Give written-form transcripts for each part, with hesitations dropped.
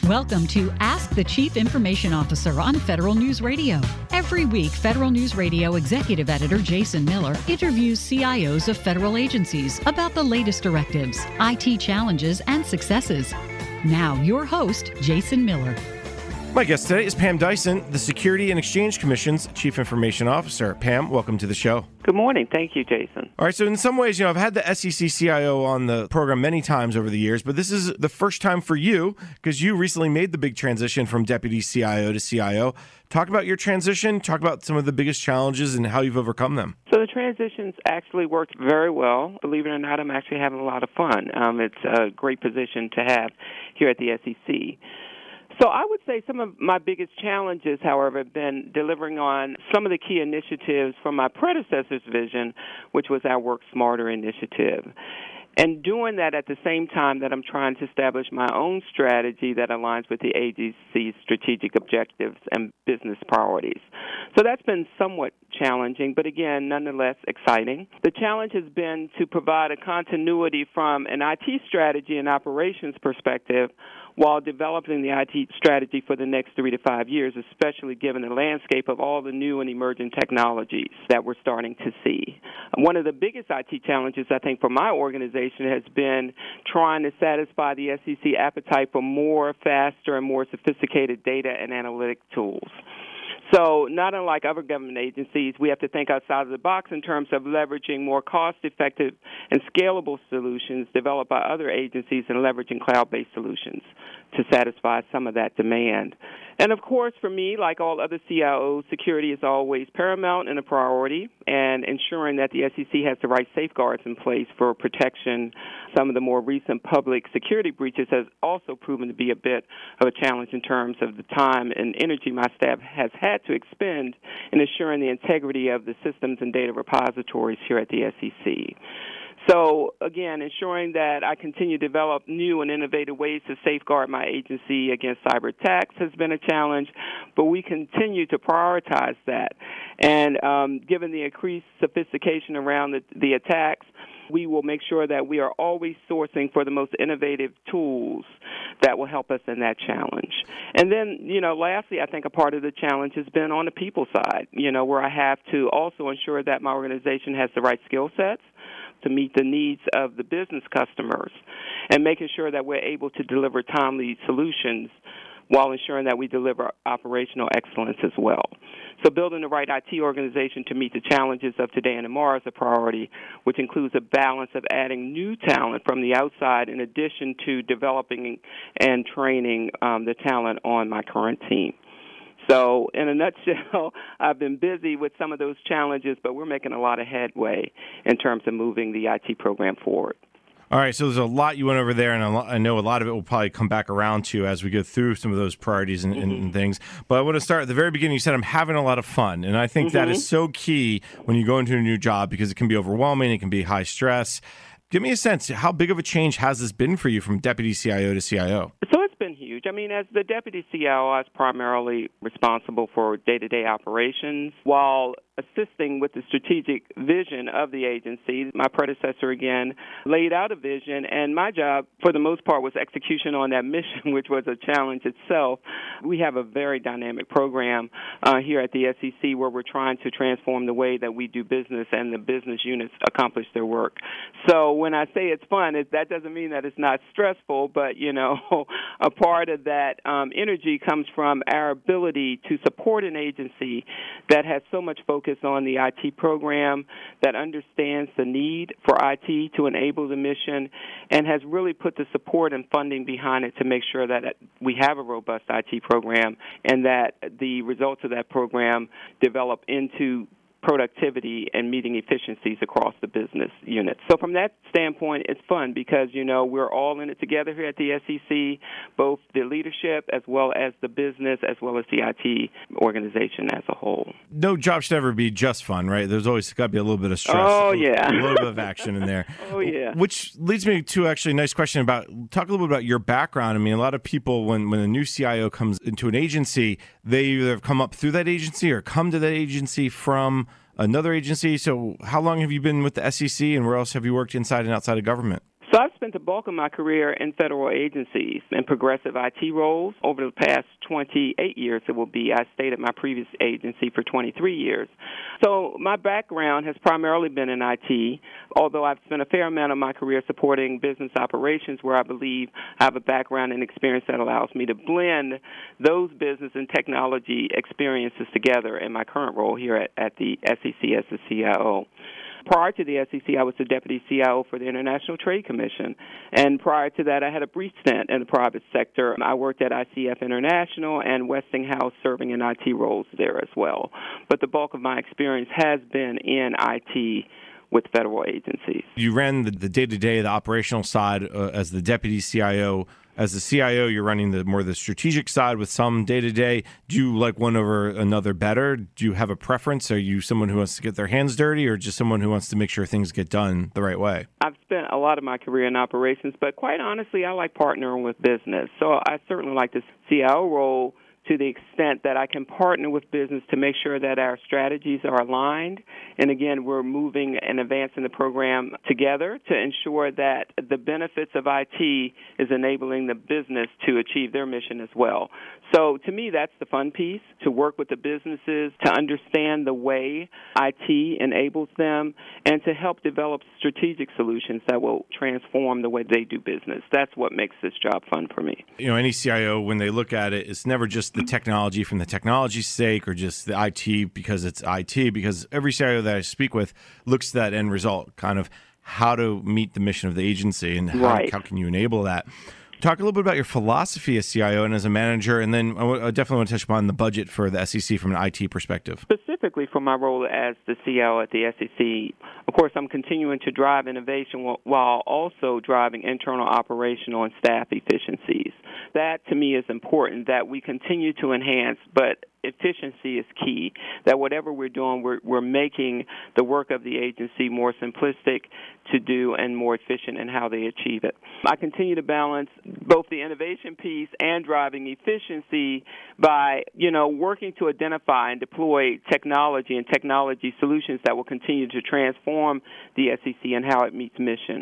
Welcome to Ask the Chief Information Officer on Federal News Radio. Every week, Federal News Radio Executive Editor Jason Miller interviews CIOs of federal agencies about the latest directives, IT challenges, and successes. Now, your host, Jason Miller. My guest today is Pam Dyson, the Security and Exchange Commission's Chief Information Officer. Pam, welcome to the show. Good morning. Thank you, Jason. All right, so in some ways, I've had the SEC CIO on the program many times over the years, but this is the first time for you because you recently made the big transition from Deputy CIO to CIO. Talk about your transition, talk about some of the biggest challenges and how you've overcome them. So the transition's actually worked very well. Believe it or not, I'm actually having a lot of fun. It's a great position to have here at the SEC. So I would say some of my biggest challenges, however, have been delivering on some of the key initiatives from my predecessor's vision, which was our Work Smarter initiative. And doing that at the same time that I'm trying to establish my own strategy that aligns with the agency's strategic objectives and business priorities. So that's been somewhat challenging, but again, nonetheless exciting. The challenge has been to provide a continuity from an IT strategy and operations perspective while developing the IT strategy for the next 3 to 5 years, especially given the landscape of all the new and emerging technologies that we're starting to see. One of the biggest IT challenges, I think, for my organization has been trying to satisfy the SEC appetite for more, faster, and more sophisticated data and analytic tools. So not unlike other government agencies, we have to think outside of the box in terms of leveraging more cost-effective and scalable solutions developed by other agencies and leveraging cloud-based solutions to satisfy some of that demand. And, of course, for me, like all other CIOs, security is always paramount and a priority, and ensuring that the SEC has the right safeguards in place for protection. Some of the more recent public security breaches has also proven to be a bit of a challenge in terms of the time and energy my staff has had to expend in ensuring the integrity of the systems and data repositories here at the SEC. So, again, ensuring that I continue to develop new and innovative ways to safeguard my agency against cyber attacks has been a challenge, but we continue to prioritize that. And given the increased sophistication around the attacks, we will make sure that we are always sourcing for the most innovative tools that will help us in that challenge. And then, lastly, I think a part of the challenge has been on the people side, where I have to also ensure that my organization has the right skill sets to meet the needs of the business customers and making sure that we're able to deliver timely solutions while ensuring that we deliver operational excellence as well. So building the right IT organization to meet the challenges of today and tomorrow is a priority, which includes a balance of adding new talent from the outside in addition to developing and training the talent on my current team. So in a nutshell, I've been busy with some of those challenges, but we're making a lot of headway in terms of moving the IT program forward. All right, so there's a lot you went over there, and I know a lot of it will probably come back around to as we go through some of those priorities and things. But I want to start at the very beginning. You said, I'm having a lot of fun, and I think that is so key when you go into a new job because it can be overwhelming, it can be high stress. Give me a sense, how big of a change has this been for you from Deputy CIO to CIO? So it's been huge. I mean, as the Deputy CIO, I was primarily responsible for day-to-day operations while assisting with the strategic vision of the agency. My predecessor, again, laid out a vision, and my job, for the most part, was execution on that mission, which was a challenge itself. We have a very dynamic program here at the SEC where we're trying to transform the way that we do business and the business units accomplish their work. So when I say it's fun, that doesn't mean that it's not stressful, but, a part of that energy comes from our ability to support an agency that has so much focus on the IT program, that understands the need for IT to enable the mission, and has really put the support and funding behind it to make sure that we have a robust IT program and that the results of that program develop into productivity and meeting efficiencies across the business units. So from that standpoint, it's fun because, we're all in it together here at the SEC, both the leadership as well as the business as well as the IT organization as a whole. No job should ever be just fun, right? There's always got to be a little bit of stress. Oh, yeah. A little bit of action in there. Oh, yeah. Which leads me to actually a nice question talk a little bit about your background. I mean, a lot of people, when a new CIO comes into an agency, they either come up through that agency or come to that agency from another agency. So how long have you been with the SEC and where else have you worked inside and outside of government? So I've spent the bulk of my career in federal agencies in progressive IT roles. Over the past 28 years, it will be. I stayed at my previous agency for 23 years. So my background has primarily been in IT, although I've spent a fair amount of my career supporting business operations where I believe I have a background and experience that allows me to blend those business and technology experiences together in my current role here at the SEC as the CIO. Prior to the SEC, I was the Deputy CIO for the International Trade Commission. And prior to that, I had a brief stint in the private sector. I worked at ICF International and Westinghouse, serving in IT roles there as well. But the bulk of my experience has been in IT with federal agencies. You ran the day-to-day, the operational side as the Deputy CIO. As the CIO, you're running the strategic side with some day-to-day. Do you like one over another better? Do you have a preference? Are you someone who wants to get their hands dirty or just someone who wants to make sure things get done the right way? I've spent a lot of my career in operations, but quite honestly, I like partnering with business. So I certainly like the CIO role to the extent that I can partner with business to make sure that our strategies are aligned. And again, we're moving and advancing the program together to ensure that the benefits of IT is enabling the business to achieve their mission as well. So to me, that's the fun piece, to work with the businesses, to understand the way IT enables them, and to help develop strategic solutions that will transform the way they do business. That's what makes this job fun for me. You know, any CIO, when they look at it, it's never just the technology from the technology's sake or just the IT because it's IT, because every CIO that I speak with looks at that end result, kind of how to meet the mission of the agency and how can you enable that. Talk a little bit about your philosophy as CIO and as a manager, and then I definitely want to touch upon the budget for the SEC from an IT perspective. Specifically for my role as the CIO at the SEC, of course, I'm continuing to drive innovation while also driving internal operational and staff efficiencies. That, to me, is important, that we continue to enhance, but efficiency is key, that whatever we're doing, we're making the work of the agency more simplistic to do and more efficient in how they achieve it. I continue to balance both the innovation piece and driving efficiency by, working to identify and deploy technology and technology solutions that will continue to transform the SEC and how it meets mission.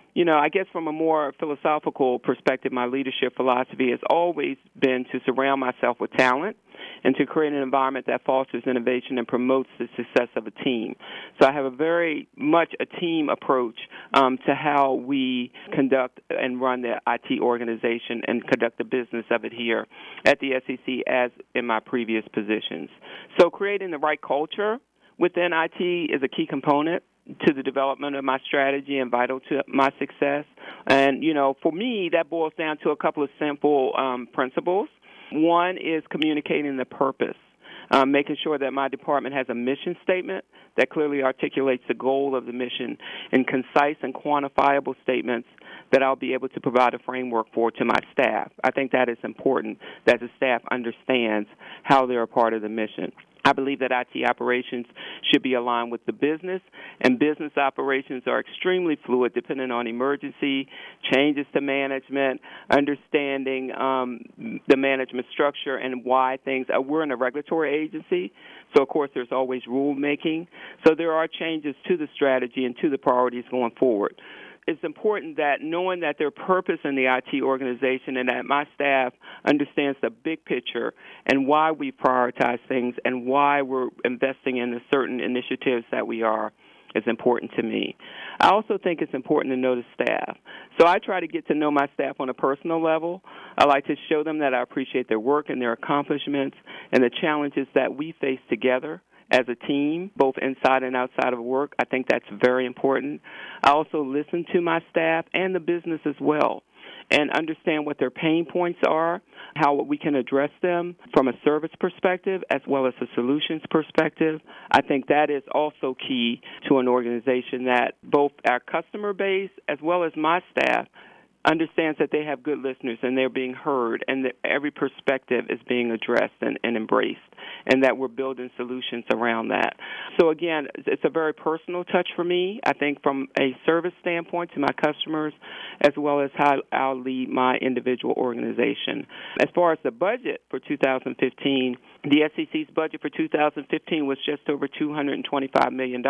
I guess from a more philosophical perspective, my leadership philosophy has always been to surround myself with talent and to create an environment that fosters innovation and promotes the success of a team. So I have a very much a team approach to how we conduct and run the IT organization and conduct the business of it here at the SEC as in my previous positions. So creating the right culture within IT is a key component to the development of my strategy and vital to my success. And, for me, that boils down to a couple of simple principles. One is communicating the purpose, making sure that my department has a mission statement that clearly articulates the goal of the mission in concise and quantifiable statements that I'll be able to provide a framework for to my staff. I think that is important, that the staff understands how they're a part of the mission. I believe that IT operations should be aligned with the business, and business operations are extremely fluid depending on emergency, changes to management, understanding the management structure and why things we're in a regulatory agency, so of course there's always rulemaking. So there are changes to the strategy and to the priorities going forward. It's important that knowing that their purpose in the IT organization and that my staff understands the big picture and why we prioritize things and why we're investing in the certain initiatives that we are is important to me. I also think it's important to know the staff. So I try to get to know my staff on a personal level. I like to show them that I appreciate their work and their accomplishments and the challenges that we face together as a team, both inside and outside of work. I think that's very important. I also listen to my staff and the business as well and understand what their pain points are, how we can address them from a service perspective as well as a solutions perspective. I think that is also key to an organization, that both our customer base as well as my staff understands that they have good listeners and they're being heard and that every perspective is being addressed and embraced, and that we're building solutions around that. So again, it's a very personal touch for me, I think, from a service standpoint to my customers, as well as how I'll lead my individual organization. As far as the budget for 2015, the SEC's budget for 2015 was just over $225 million,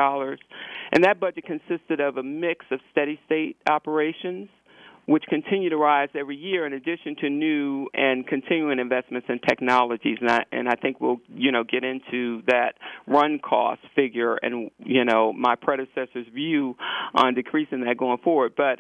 and that budget consisted of a mix of steady-state operations, which continue to rise every year, in addition to new and continuing investments in technologies. And I think we'll, get into that run cost figure and, my predecessor's view on decreasing that going forward. But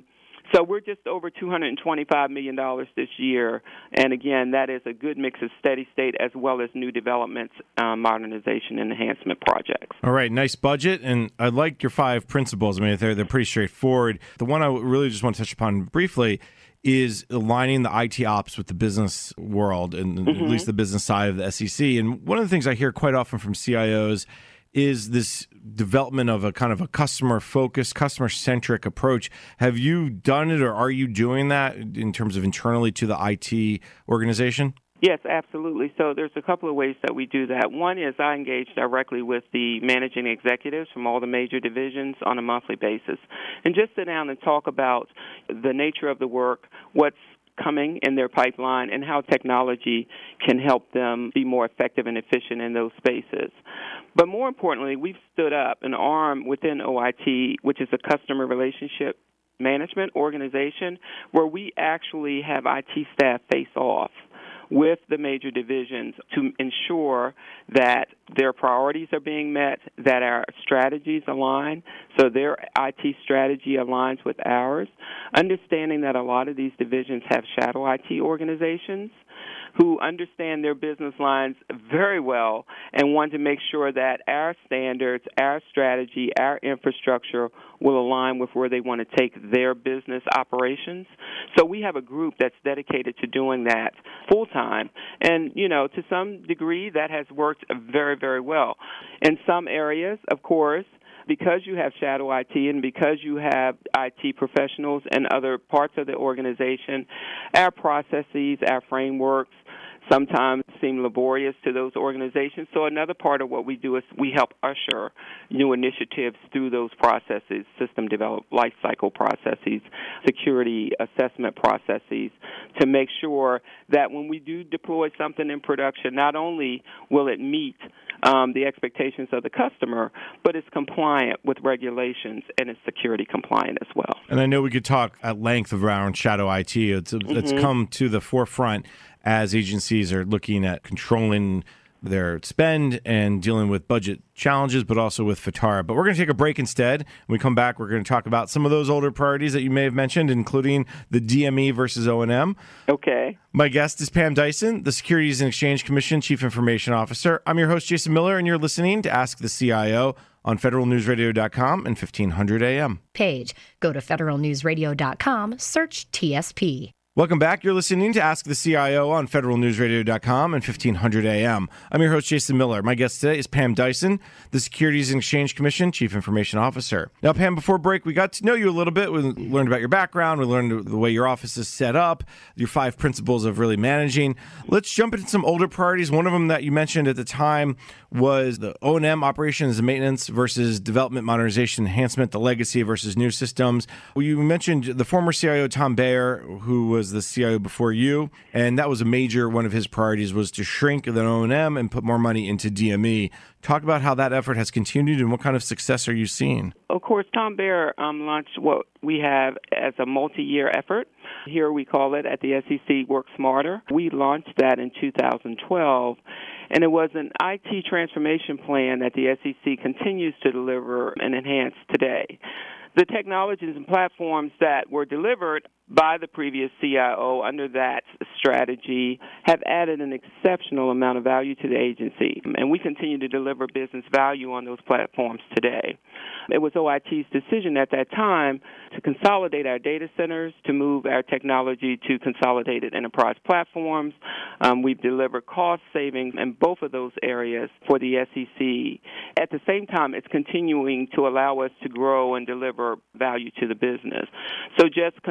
so we're just over $225 million this year. And, again, that is a good mix of steady state as well as new developments, modernization, and enhancement projects. All right, nice budget. And I like your 5 principles. I mean, they're pretty straightforward. The one I really just want to touch upon briefly is aligning the IT ops with the business world and at least the business side of the SEC. And one of the things I hear quite often from CIOs is this development of a kind of a customer-focused, customer-centric approach. Have you done it, or are you doing that in terms of internally to the IT organization? Yes, absolutely. So there's a couple of ways that we do that. One is I engage directly with the managing executives from all the major divisions on a monthly basis and just sit down and talk about the nature of the work, what's coming in their pipeline, and how technology can help them be more effective and efficient in those spaces. But more importantly, we've stood up an arm within OIT, which is a customer relationship management organization, where we actually have IT staff face off with the major divisions to ensure that their priorities are being met, that our strategies align, so their IT strategy aligns with ours, understanding that a lot of these divisions have shadow IT organizations who understand their business lines very well and want to make sure that our standards, our strategy, our infrastructure will align with where they want to take their business operations. So we have a group that's dedicated to doing that full-time. And, to some degree, that has worked very, very well. In some areas, of course, because you have shadow IT and because you have IT professionals in other parts of the organization, our processes, our frameworks sometimes seem laborious to those organizations. So another part of what we do is we help usher new initiatives through those processes, system development, life cycle processes, security assessment processes, to make sure that when we do deploy something in production, not only will it meet the expectations of the customer, but it's compliant with regulations and it's security compliant as well. And I know we could talk at length around shadow IT. It's come to the forefront as agencies are looking at controlling their spend and dealing with budget challenges, but also with FITARA. But we're going to take a break instead. When we come back, we're going to talk about some of those older priorities that you may have mentioned, including the DME versus O&M. Okay. My guest is Pam Dyson, the Securities and Exchange Commission Chief Information Officer. I'm your host, Jason Miller, and you're listening to Ask the CIO on federalnewsradio.com and 1500 AM. Page. Go to federalnewsradio.com, search TSP. Welcome back. You're listening to Ask the CIO on federalnewsradio.com and 1500 AM. I'm your host, Jason Miller. My guest today is Pam Dyson, the Securities and Exchange Commission Chief Information Officer. Now, Pam, before break, we got to know you a little bit. We learned about your background. We learned the way your office is set up, your 5 principles of really managing. Let's jump into some older priorities. One of them that you mentioned at the time was the O&M, operations and maintenance versus development, modernization, enhancement, the legacy versus new systems. Well, you mentioned the former CIO, Tom Bayer, who was the CIO before you, and that was a major one of his priorities was to shrink the O&M and put more money into DME. Talk about how that effort has continued and what kind of success are you seeing? Of course, Tom Bayer launched what we have as a multi-year effort. Here we call it at the SEC Work Smarter. We launched that in 2012, and it was an IT transformation plan that the SEC continues to deliver and enhance today. The technologies and platforms that were delivered by the previous CIO under that strategy have added an exceptional amount of value to the agency, and we continue to deliver business value on those platforms today. It was OIT's decision at that time to consolidate our data centers, to move our technology to consolidated enterprise platforms. We've delivered cost savings in both of those areas for the SEC. At the same time, it's continuing to allow us to grow and deliver value to the business. So just consumption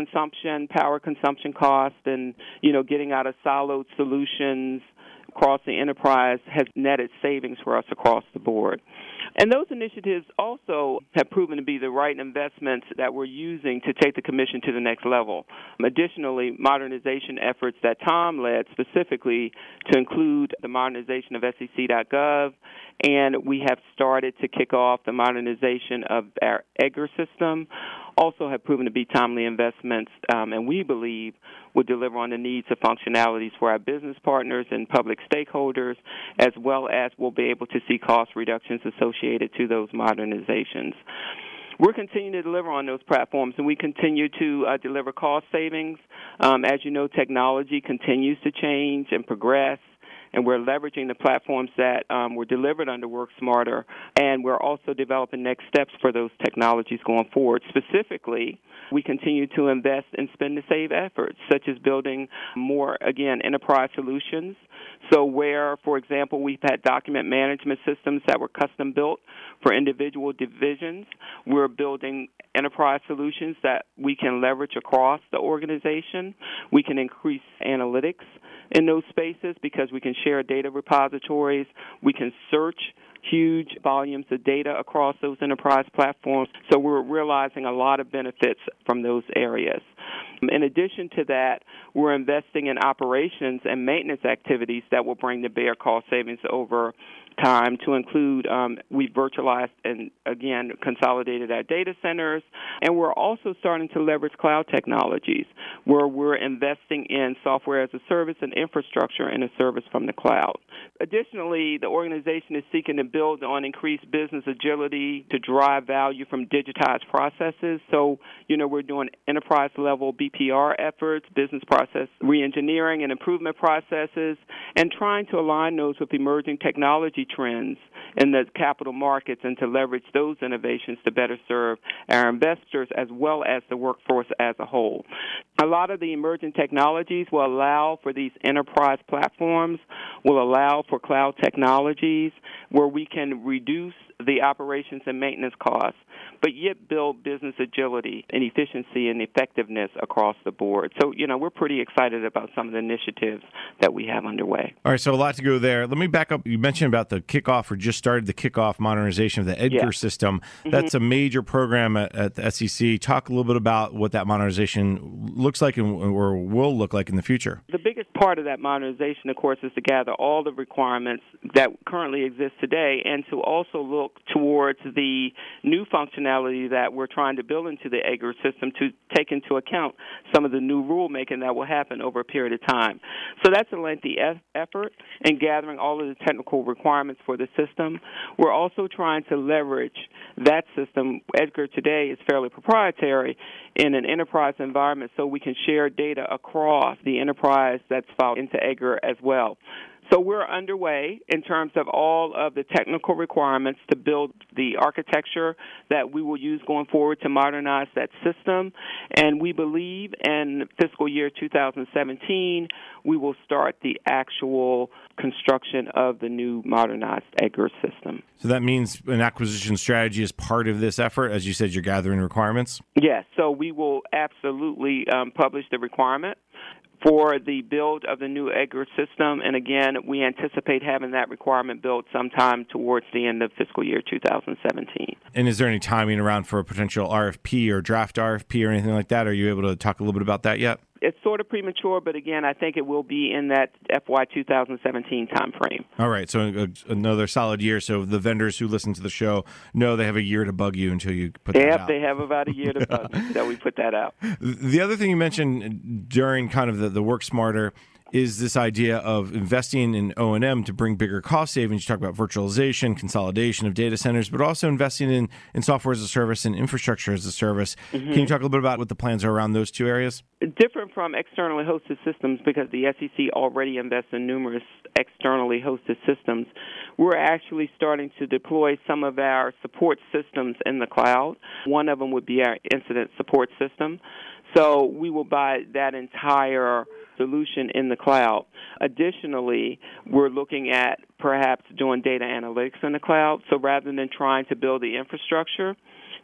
consumption, power consumption cost, and, getting out of siloed solutions across the enterprise has netted savings for us across the board. And those initiatives also have proven to be the right investments that we're using to take the Commission to the next level. Additionally, modernization efforts that Tom led specifically to include the modernization of SEC.gov, and we have started to kick off the modernization of our EDGAR system, also have proven to be timely investments, and we believe will deliver on the needs of functionalities for our business partners and public stakeholders, as well as we'll be able to see cost reductions associated to those modernizations. We're continuing to deliver on those platforms, and we continue to deliver cost savings. As you know, technology continues to change and progress, and we're leveraging the platforms that were delivered under Work Smarter, and we're also developing next steps for those technologies going forward. Specifically, we continue to invest in spend-to-save efforts, such as building more, again, enterprise solutions. So where, for example, we've had document management systems that were custom-built for individual divisions, we're building enterprise solutions that we can leverage across the organization. We can increase analytics in those spaces because we can share data repositories. We can search huge volumes of data across those enterprise platforms. So we're realizing a lot of benefits from those areas. In addition to that, we're investing in operations and maintenance activities that will bring to bear cost savings over time, to include we virtualized and, again, consolidated our data centers, and we're also starting to leverage cloud technologies where we're investing in software as a service and infrastructure in a service from the cloud. Additionally, the organization is seeking to build on increased business agility to drive value from digitized processes. So, we're doing enterprise-level BPR efforts, business process reengineering and improvement processes, and trying to align those with emerging technology trends in the capital markets and to leverage those innovations to better serve our investors as well as the workforce as a whole. A lot of the emerging technologies will allow for these enterprise platforms, will allow for cloud technologies where we can reduce the operations and maintenance costs, but yet build business agility and efficiency and effectiveness across the board. So, we're pretty excited about some of the initiatives that we have underway. All right, so a lot to go there. Let me back up. You mentioned about the kickoff, or just started the kickoff modernization of the EDGAR system. That's a major program at the SEC. Talk a little bit about what that modernization looks like or will look like in the future. The biggest part of that modernization, of course, is to gather all the requirements that currently exist today and to also look towards the new functionality that we're trying to build into the EDGAR system to take into account some of the new rulemaking that will happen over a period of time. So that's a lengthy effort in gathering all of the technical requirements for the system. We're also trying to leverage that system. EDGAR today is fairly proprietary in an enterprise environment, so we can share data across the enterprise that's filed into EDGAR as well. So we're underway in terms of all of the technical requirements to build the architecture that we will use going forward to modernize that system. And we believe in fiscal year 2017, we will start the actual construction of the new modernized EDGAR system. So that means an acquisition strategy is part of this effort. As you said, you're gathering requirements? Yes. So we will absolutely publish the requirement for the build of the new EDGAR system. And again, we anticipate having that requirement built sometime towards the end of fiscal year 2017. And is there any timing around for a potential RFP or draft RFP or anything like that? Are you able to talk a little bit about that yet? It's sort of premature, but again, I think it will be in that FY 2017 timeframe. All right, so another solid year. So the vendors who listen to the show know they have a year to bug you until you put that out. They have about a year to bug you until we put that out. The other thing you mentioned during kind of the Work Smarter is this idea of investing in O&M to bring bigger cost savings. You talk about virtualization, consolidation of data centers, but also investing in software as a service and infrastructure as a service. Mm-hmm. Can you talk a little bit about what the plans are around those two areas? Different from externally hosted systems, because the SEC already invests in numerous externally hosted systems, we're actually starting to deploy some of our support systems in the cloud. One of them would be our incident support system. So we will buy that entire solution in the cloud. Additionally, we're looking at perhaps doing data analytics in the cloud. So rather than trying to build the infrastructure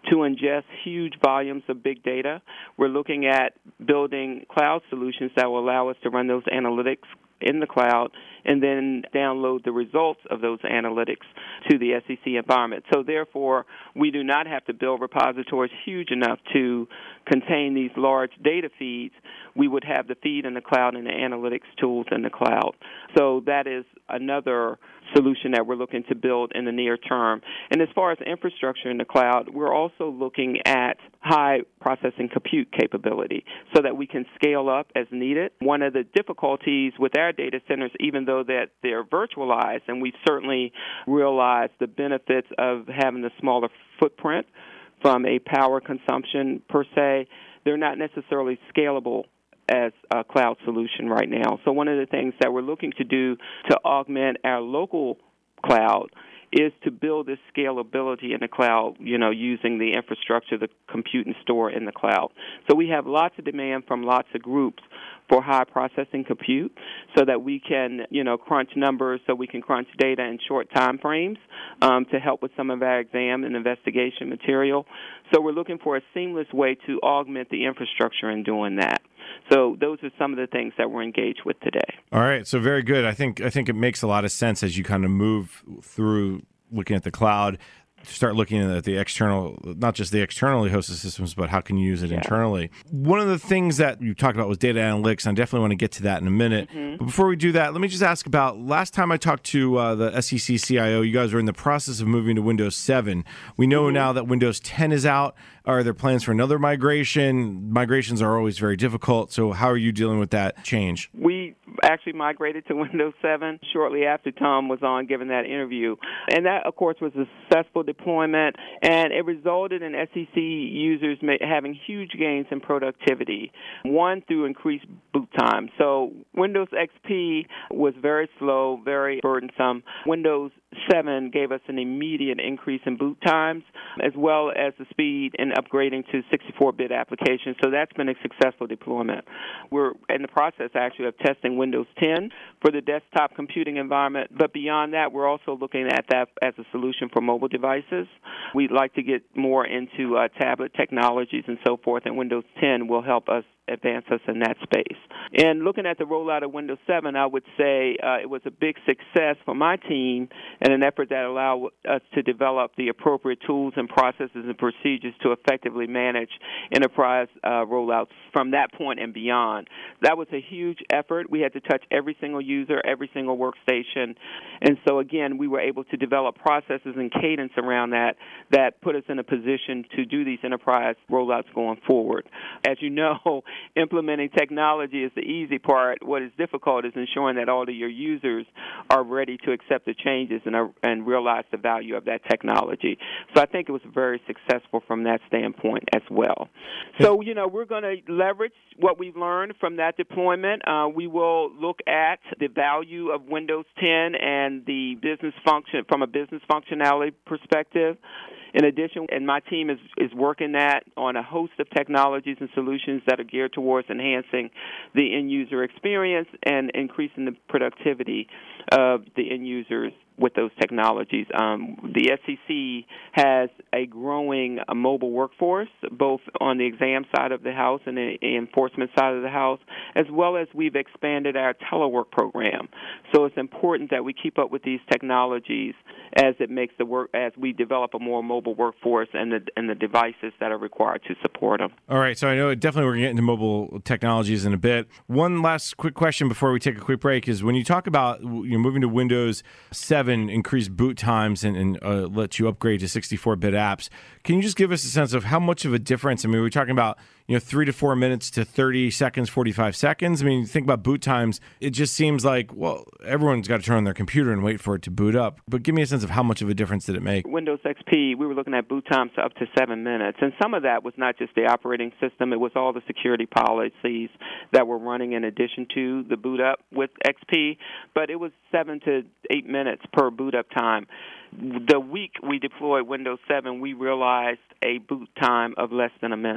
to ingest huge volumes of big data. We're looking at building cloud solutions that will allow us to run those analytics in the cloud and then download the results of those analytics to the SEC environment. So therefore, we do not have to build repositories huge enough to contain these large data feeds. We would have the feed in the cloud and the analytics tools in the cloud. So that is another solution that we're looking to build in the near term. And as far as infrastructure in the cloud, we're also looking at high processing compute capability so that we can scale up as needed. One of the difficulties with our data centers, even though that they're virtualized, and we've certainly realized the benefits of having a smaller footprint from a power consumption per se, they're not necessarily scalable as a cloud solution right now. So one of the things that we're looking to do to augment our local cloud is to build this scalability in the cloud, using the infrastructure, the compute and store in the cloud. So we have lots of demand from lots of groups for high processing compute so that we can, crunch numbers, so we can crunch data in short time frames to help with some of our exam and investigation material. So we're looking for a seamless way to augment the infrastructure in doing that. So those are some of the things that we're engaged with today. All right, so very good. I think it makes a lot of sense as you kind of move through looking at the cloud, start looking at the external, not just the externally hosted systems, but how can you use it internally. One of the things that you talked about was data analytics, and I definitely want to get to that in a minute. Mm-hmm. But before we do that, let me just ask about, last time I talked to the SEC CIO, you guys were in the process of moving to Windows 7. We know now that Windows 10 is out. Are there plans for another migration? Migrations are always very difficult, so how are you dealing with that change? We actually migrated to Windows 7 shortly after Tom was on giving that interview. And that, of course, was a successful deployment, and it resulted in SEC users having huge gains in productivity, one through increased boot time. So Windows XP was very slow, very burdensome. Windows 7 gave us an immediate increase in boot times, as well as the speed in upgrading to 64-bit applications. So that's been a successful deployment. We're in the process, actually, of testing Windows 10 for the desktop computing environment. But beyond that, we're also looking at that as a solution for mobile devices. We'd like to get more into tablet technologies and so forth, and Windows 10 will help us advance us in that space. And looking at the rollout of Windows 7, I would say it was a big success for my team and an effort that allowed us to develop the appropriate tools and processes and procedures to effectively manage enterprise rollouts from that point and beyond. That was a huge effort. We had to touch every single user, every single workstation. And so, again, we were able to develop processes and cadence around that put us in a position to do these enterprise rollouts going forward. As you know, implementing technology is the easy part. What is difficult is ensuring that all of your users are ready to accept the changes and realize the value of that technology. So I think it was very successful from that standpoint as well. So, we're going to leverage what we've learned from that deployment. We will look at the value of Windows 10 and the business function from a business functionality perspective. In addition, and my team is working on a host of technologies and solutions that are geared towards enhancing the end-user experience and increasing the productivity of the end users with those technologies. The SEC has a growing mobile workforce, both on the exam side of the house and the enforcement side of the house, as well as we've expanded our telework program. So it's important that we keep up with these technologies as it makes the work, as we develop a more mobile workforce and the devices that are required to support them. All right, so I know definitely we're going to get into mobile technologies in a bit. One last quick question before we take a quick break is when you talk about moving to Windows 7, increased boot times and let you upgrade to 64-bit apps, can you just give us a sense of how much of a difference? I mean, we're talking about 3 to 4 minutes to 30 seconds, 45 seconds. I mean, you think about boot times, it just seems like, well, everyone's got to turn on their computer and wait for it to boot up. But give me a sense of how much of a difference did it make? Windows XP, we were looking at boot times up to 7 minutes. And some of that was not just the operating system. It was all the security policies that were running in addition to the boot up with XP. But it was 7 to 8 minutes per boot up time. The week we deployed Windows 7, we realized a boot time of less than a minute.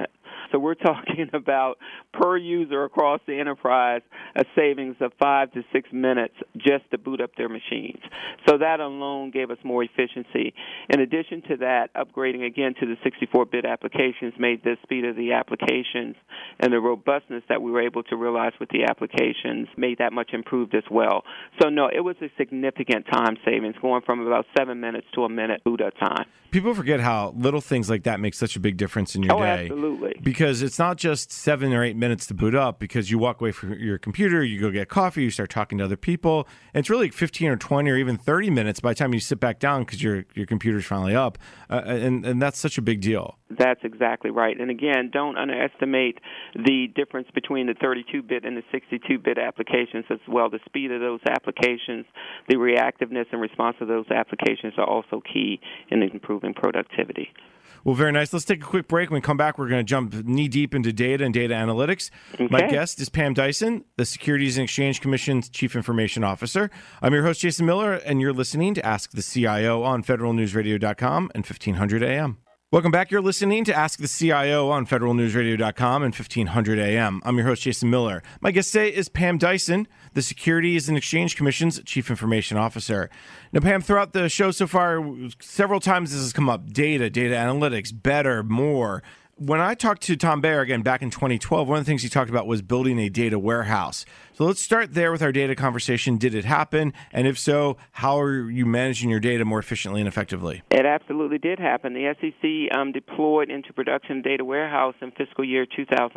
So we're talking about per user across the enterprise a savings of 5 to 6 minutes just to boot up their machines. So that alone gave us more efficiency. In addition to that, upgrading again to the 64-bit applications made the speed of the applications and the robustness that we were able to realize with the applications made that much improved as well. So no, it was a significant time savings, going from about 7 minutes to a minute boot up time. People forget how little things like that make such a big difference in your day. Absolutely. Because it's not just 7 or 8 minutes to boot up, because you walk away from your computer, you go get coffee, you start talking to other people, and it's really like 15 or 20 or even 30 minutes by the time you sit back down because your computer's finally up, and that's such a big deal. That's exactly right. And again, don't underestimate the difference between the 32-bit and the 62-bit applications as well. The speed of those applications, the reactiveness and response of those applications are also key in improving productivity. Well, very nice. Let's take a quick break. When we come back, we're going to jump knee-deep into data and data analytics. Okay. My guest is Pam Dyson, the Securities and Exchange Commission's Chief Information Officer. I'm your host, Jason Miller, and you're listening to Ask the CIO on federalnewsradio.com and 1500 AM. Welcome back. You're listening to Ask the CIO on federalnewsradio.com and 1500 AM. I'm your host, Jason Miller. My guest today is Pam Dyson, the Securities and Exchange Commission's Chief Information Officer. Now, Pam, throughout the show so far, several times this has come up: data analytics, better, more. When I talked to Tom Bayer again back in 2012, one of the things he talked about was building a data warehouse. So let's start there with our data conversation. Did it happen? And if so, how are you managing your data more efficiently and effectively? It absolutely did happen. The SEC deployed into production data warehouse in fiscal year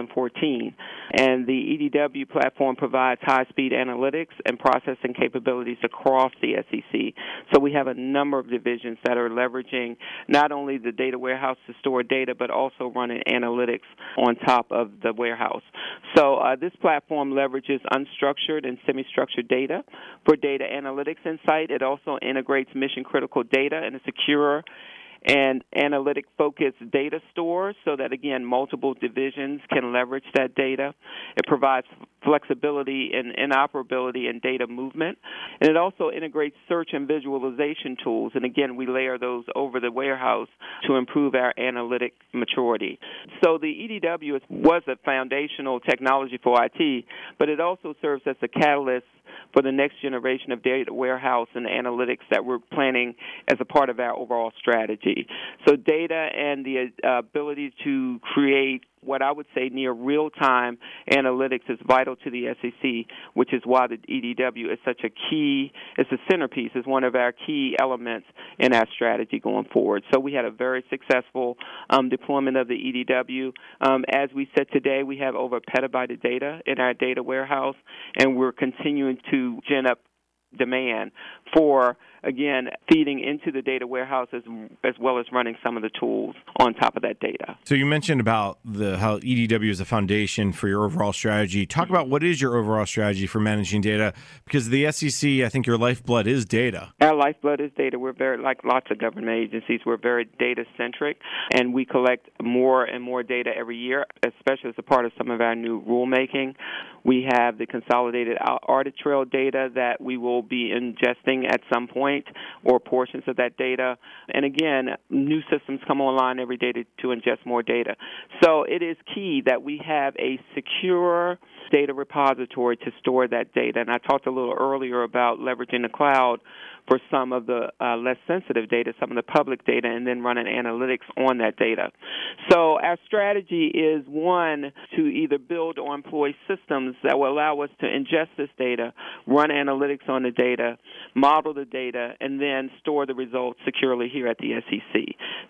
2014. And the EDW platform provides high-speed analytics and processing capabilities across the SEC. So we have a number of divisions that are leveraging not only the data warehouse to store data, but also running analytics on top of the warehouse. So this platform leverages unstructured and semi-structured data for data analytics insight. It also integrates mission-critical data in a secure and analytic-focused data store so that, again, multiple divisions can leverage that data. It provides flexibility and interoperability in data movement. And it also integrates search and visualization tools. And, again, we layer those over the warehouse to improve our analytic maturity. So the EDW was a foundational technology for IT, but it also serves as a catalyst for the next generation of data warehouse and analytics that we're planning as a part of our overall strategy. So data and the ability to create what I would say near real-time analytics is vital to the SEC, which is why the EDW is such a key, it's a centerpiece, it's one of our key elements in our strategy going forward. So we had a very successful deployment of the EDW. As we said today, we have over a petabyte of data in our data warehouse, and we're continuing to gen up demand for, again, feeding into the data warehouse as well as running some of the tools on top of that data. So you mentioned about how EDW is a foundation for your overall strategy. Talk about what is your overall strategy for managing data, because the SEC, I think your lifeblood is data. Our lifeblood is data. We're very, like lots of government agencies, we're very data-centric, and we collect more and more data every year, especially as a part of some of our new rulemaking. We have the consolidated audit trail data that we will be ingesting at some point, or portions of that data. And again, new systems come online every day to ingest more data. So it is key that we have a secure data repository to store that data. And I talked a little earlier about leveraging the cloud for some of the less sensitive data, some of the public data, and then running analytics on that data. So our strategy is, one, to either build or employ systems that will allow us to ingest this data, run analytics on the data, model the data, and then store the results securely here at the SEC.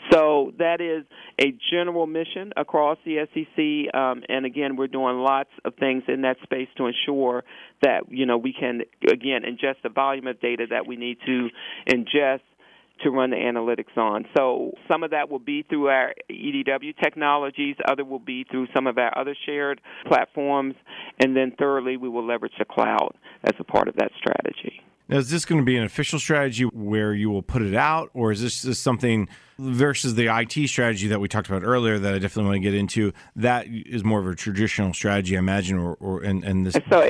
So that is a general mission across the SEC, and again, we're doing lots of things in that space to ensure that, we can, again, ingest the volume of data that we need to ingest to run the analytics on. So some of that will be through our EDW technologies, other will be through some of our other shared platforms, and then thirdly, we will leverage the cloud as a part of that strategy. Now, is this going to be an official strategy where you will put it out, or is this just something versus the IT strategy that we talked about earlier that I definitely want to get into? That is more of a traditional strategy, I imagine, or this. So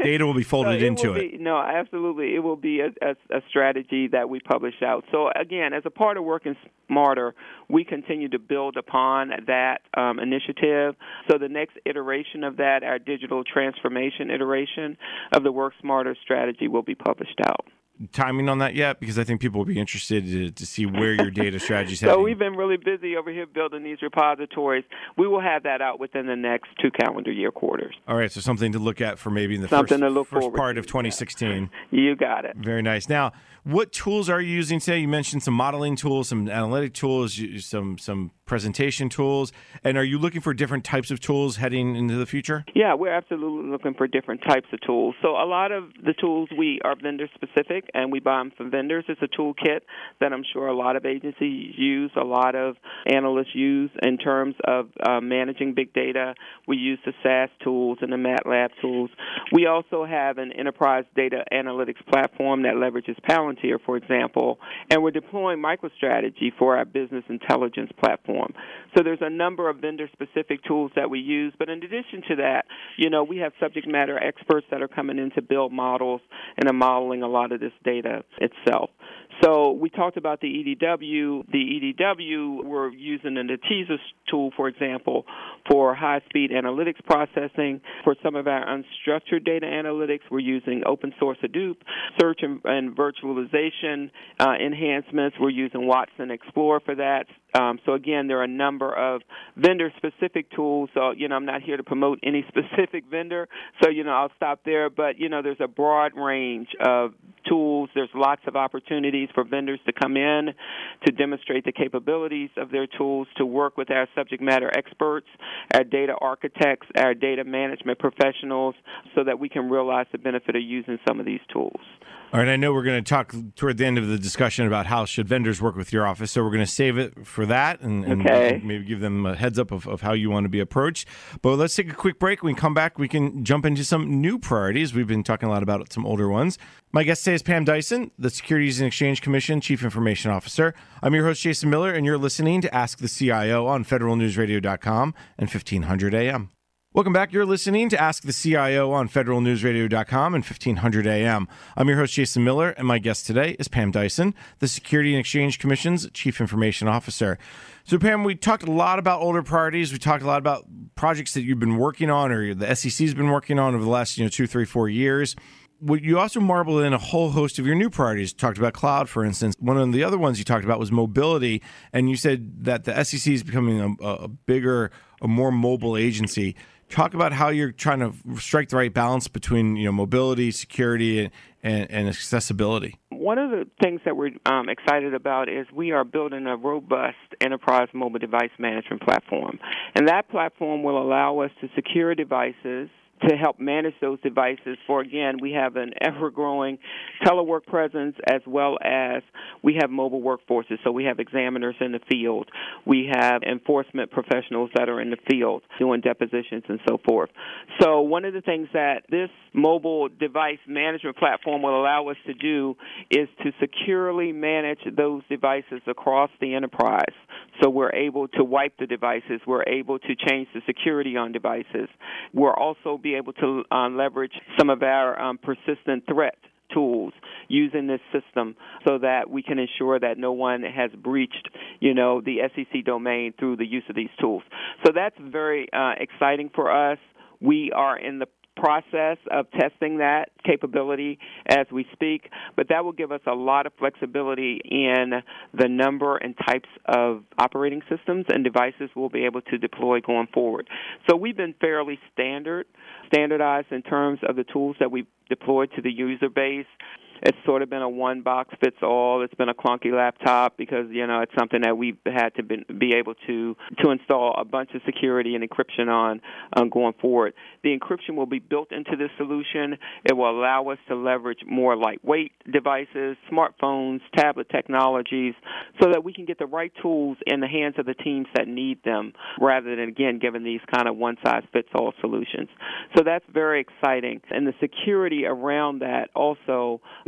data will be folded into it. No, absolutely. It will be a strategy that we publish out. So, again, as a part of Working Smarter, we continue to build upon that initiative. So the next iteration of that, our digital transformation iteration of the Work Smarter strategy, will be published out. Timing on that yet? Because I think people will be interested to see where your data strategy is heading. So we've been really busy over here building these repositories. We will have that out within the next 2 calendar year quarters. All right, so something to look at for maybe in the first part of 2016. You got it. Very nice. Now, what tools are you using today? You mentioned some modeling tools, some analytic tools, some presentation tools. And are you looking for different types of tools heading into the future? Yeah, we're absolutely looking for different types of tools. So a lot of the tools we are vendor-specific, and we buy them from vendors. It's a toolkit that I'm sure a lot of agencies use, a lot of analysts use in terms of managing big data. We use the SAS tools and the MATLAB tools. We also have an enterprise data analytics platform that leverages Palantir, for example, and we're deploying MicroStrategy for our business intelligence platform. So there's a number of vendor-specific tools that we use, but in addition to that, we have subject matter experts that are coming in to build models and are modeling a lot of this data itself. So we talked about the EDW. The EDW, we're using the Netezza tool, for example, for high-speed analytics processing. For some of our unstructured data analytics, we're using open source Hadoop. Search and virtualization enhancements, we're using Watson Explorer for that. So, again, there are a number of vendor-specific tools. So, I'm not here to promote any specific vendor. So, I'll stop there. But, there's a broad range of tools. There's lots of opportunities for vendors to come in to demonstrate the capabilities of their tools, to work with our subject matter experts, our data architects, our data management professionals, so that we can realize the benefit of using some of these tools. All right, I know we're going to talk toward the end of the discussion about how should vendors work with your office, so we're going to save it for that and maybe give them a heads up of how you want to be approached. But let's take a quick break. When we come back, we can jump into some new priorities. We've been talking a lot about some older ones. My guest today is Pam Dyson, the Securities and Exchange Commission Chief Information Officer. I'm your host, Jason Miller, and you're listening to Ask the CIO on federalnewsradio.com and 1500 AM. Welcome back. You're listening to Ask the CIO on federalnewsradio.com and 1500 AM. I'm your host, Jason Miller, and my guest today is Pam Dyson, the Security and Exchange Commission's Chief Information Officer. So, Pam, we talked a lot about older priorities. We talked a lot about projects that you've been working on or the SEC's been working on over the last 2, 3, 4 years. You also marbled in a whole host of your new priorities. You talked about cloud, for instance. One of the other ones you talked about was mobility, and you said that the SEC is becoming a bigger, a more mobile agency. Talk about how you're trying to strike the right balance between mobility, security, and accessibility. One of the things that we're excited about is we are building a robust enterprise mobile device management platform. And that platform will allow us to secure devices, to help manage those devices. For, again, we have an ever-growing telework presence as well as we have mobile workforces. So we have examiners in the field. We have enforcement professionals that are in the field doing depositions and so forth. So one of the things that this mobile device management platform will allow us to do is to securely manage those devices across the enterprise. So we're able to wipe the devices. We're able to change the security on devices. We'll also be able to leverage some of our persistent threat tools using this system so that we can ensure that no one has breached, the SEC domain through the use of these tools. So that's very exciting for us. We are in the process of testing that capability as we speak, but that will give us a lot of flexibility in the number and types of operating systems and devices we'll be able to deploy going forward. So we've been fairly standardized in terms of the tools that we've deployed to the user base. It's sort of been a one-box-fits-all. It's been a clunky laptop because, it's something that we've had to be able to install a bunch of security and encryption on going forward. The encryption will be built into this solution. It will allow us to leverage more lightweight devices, smartphones, tablet technologies, so that we can get the right tools in the hands of the teams that need them rather than, again, giving these kind of one-size-fits-all solutions. So that's very exciting. And the security around that also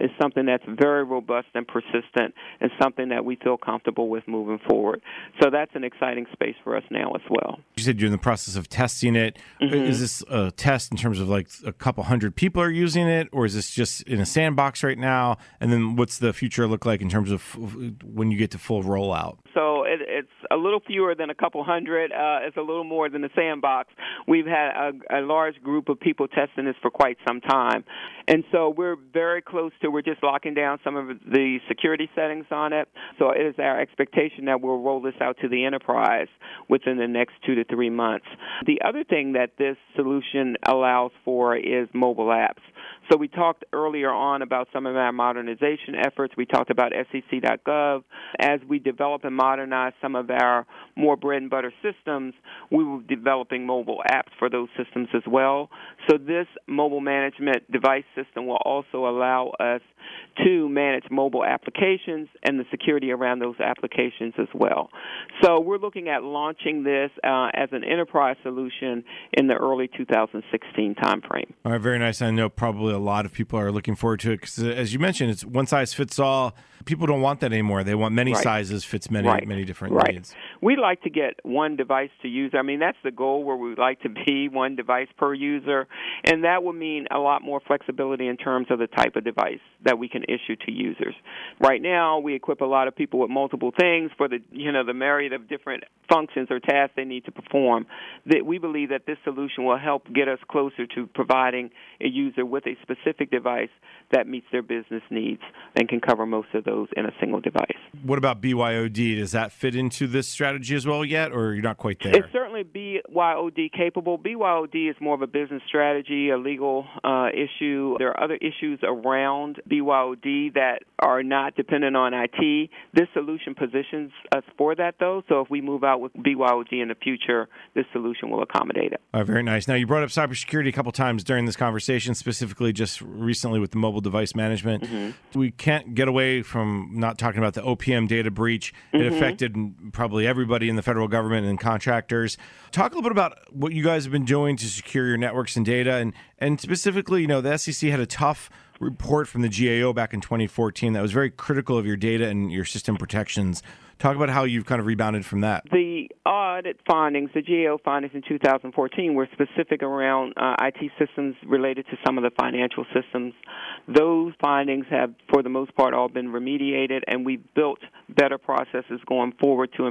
is something that's very robust and persistent and something that we feel comfortable with moving forward. So that's an exciting space for us now as well. You said you're in the process of testing it. Is this a test in terms of like a couple hundred people are using it, or is this just in a sandbox right now? And then what's the future look like in terms of when you get to full rollout? So it's a little fewer than a couple hundred. It's a little more than the sandbox. We've had a large group of people testing this for quite some time. And so we're very close to, we're just locking down some of the security settings on it. So it is our expectation that we'll roll this out to the enterprise within the next 2 to 3 months. The other thing that this solution allows for is mobile apps. So we talked earlier on about some of our modernization efforts. We talked about SEC.gov. As we develop and modernize some of our more bread-and-butter systems, we will be developing mobile apps for those systems as well. So this mobile management device system will also allow us to manage mobile applications and the security around those applications as well. So we're looking at launching this as an enterprise solution in the early 2016 timeframe. All right, very nice. I know probably a lot of people are looking forward to it because, as you mentioned, it's one size fits all. People don't want that anymore. They want many sizes, fits many different needs. We like to get one device to user. I mean, that's the goal where we like to be, one device per user, and that would mean a lot more flexibility in terms of the type of device that we can issue to users. Right now, we equip a lot of people with multiple things for the myriad of different functions or tasks they need to perform. That we believe that this solution will help get us closer to providing a user with a specific device that meets their business needs and can cover most of those in a single device. What about BYOD? Does that fit into this strategy as well yet, or you're not quite there? It's certainly BYOD capable. BYOD is more of a business strategy, a legal issue. There are other issues around BYOD that are not dependent on IT. This solution positions us for that, though. So if we move out with BYOD in the future, this solution will accommodate it. Very nice. Now, you brought up cybersecurity a couple times during this conversation, specifically just recently with the mobile device management. We can't get away from not talking about the OPM data breach. It affected probably everybody in the federal government and contractors. Talk a little bit about what you guys have been doing to secure your networks and data. And specifically, the SEC had a tough report from the GAO back in 2014 that was very critical of your data and your system protections. Talk about how you've kind of rebounded from that. The audit findings, the GAO findings in 2014, were specific around IT systems related to some of the financial systems. Those findings have, for the most part, all been remediated, and we've built better processes going forward to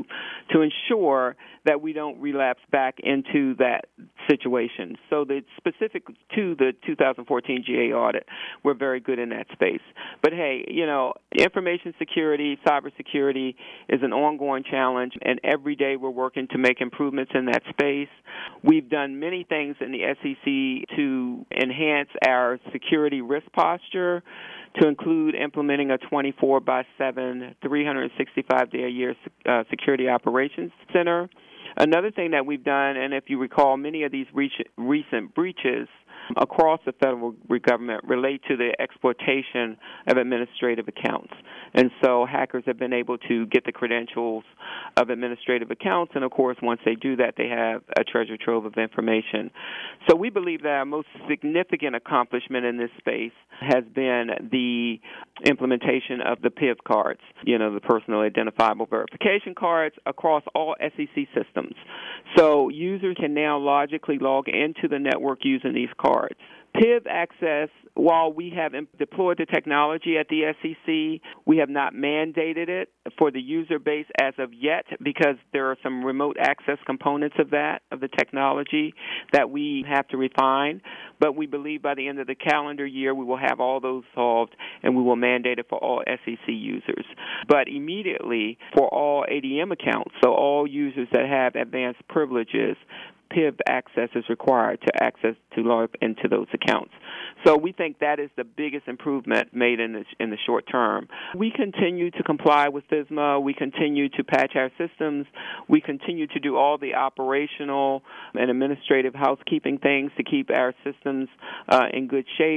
ensure that we don't relapse back into that situation. So the specific to the 2014 GAO audit, we're very good in that space. But hey, information security, cybersecurity is an ongoing challenge, and every day we're working to make improvements in that space. We've done many things in the SEC to enhance our security risk posture, to include implementing a 24/7, 365-day-a-year security operations center. Another thing that we've done, and if you recall, many of these recent breaches across the federal government relate to the exploitation of administrative accounts. And so hackers have been able to get the credentials of administrative accounts, and of course, once they do that, they have a treasure trove of information. So we believe that our most significant accomplishment in this space has been the implementation of the PIV cards, the personal identifiable verification cards, across all SEC systems. So users can now logically log into the network using these cards. PIV access, while we have deployed the technology at the SEC, we have not mandated it for the user base as of yet because there are some remote access components of the technology that we have to refine. But we believe by the end of the calendar year we will have all those solved and we will mandate it for all SEC users. But immediately for all ADM accounts, so all users that have advanced privileges, PIV access is required to log into those accounts. So we think that is the biggest improvement made in the short term. We continue to comply with FISMA. We continue to patch our systems. We continue to do all the operational and administrative housekeeping things to keep our systems in good shape.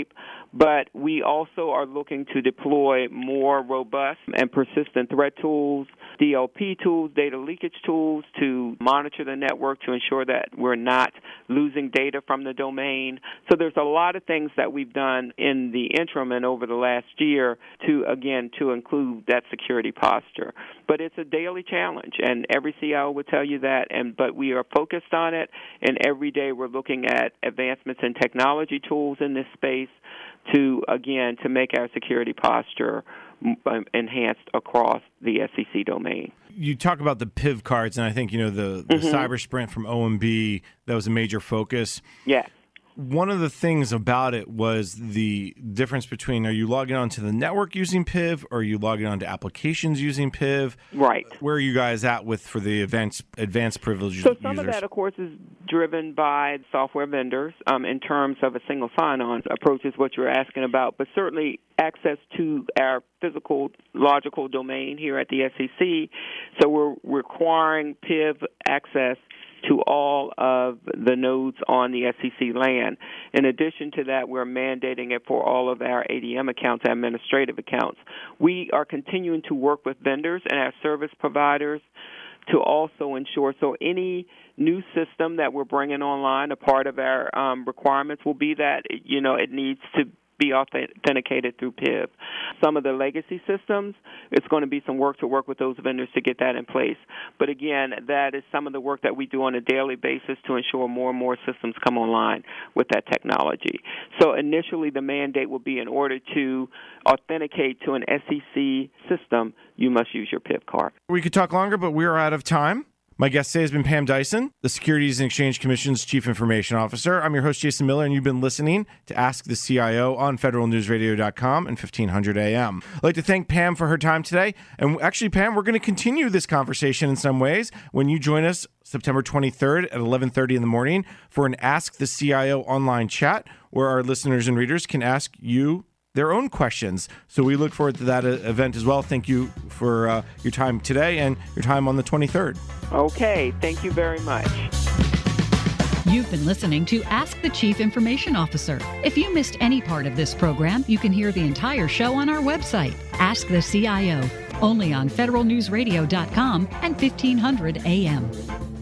But we also are looking to deploy more robust and persistent threat tools, DLP tools, data leakage tools to monitor the network to ensure that we're not losing data from the domain. So there's a lot of things that we've done in the interim and over the last year to include that security posture. But it's a daily challenge, and every CIO would tell you that, but we are focused on it, and every day we're looking at advancements in technology tools in this space to make our security posture enhanced across the SEC domain. You talk about the PIV cards, and I think, the cyber sprint from OMB, that was a major focus. Yes. One of the things about it was the difference between, are you logging onto the network using PIV, or are you logging onto applications using PIV? Right. Where are you guys at for the advanced privileged So users? some of that, of course, is driven by software vendors in terms of a single sign-on approach is what you're asking about, but certainly access to our physical logical domain here at the SEC. So we're requiring PIV access to all of the nodes on the SEC LAN. In addition to that, we're mandating it for all of our ADM accounts, administrative accounts. We are continuing to work with vendors and our service providers to also ensure, so any new system that we're bringing online, a part of our requirements will be that, it needs to be authenticated through PIV. Some of the legacy systems, it's going to be some work to work with those vendors to get that in place. But again, that is some of the work that we do on a daily basis to ensure more and more systems come online with that technology. So initially the mandate will be in order to authenticate to an SEC system, you must use your PIV card. We could talk longer, but we are out of time. My guest today has been Pam Dyson, the Securities and Exchange Commission's Chief Information Officer. I'm your host, Jason Miller, and you've been listening to Ask the CIO on federalnewsradio.com and 1500 AM. I'd like to thank Pam for her time today. And actually, Pam, we're going to continue this conversation in some ways when you join us September 23rd at 11:30 in the morning for an Ask the CIO online chat where our listeners and readers can ask you their own questions. So we look forward to that event as well. Thank you for your time today and your time on the 23rd. Okay, thank you very much. You've been listening to Ask the Chief Information Officer. If you missed any part of this program, you can hear the entire show on our website, Ask the CIO, only on federalnewsradio.com and 1500 AM.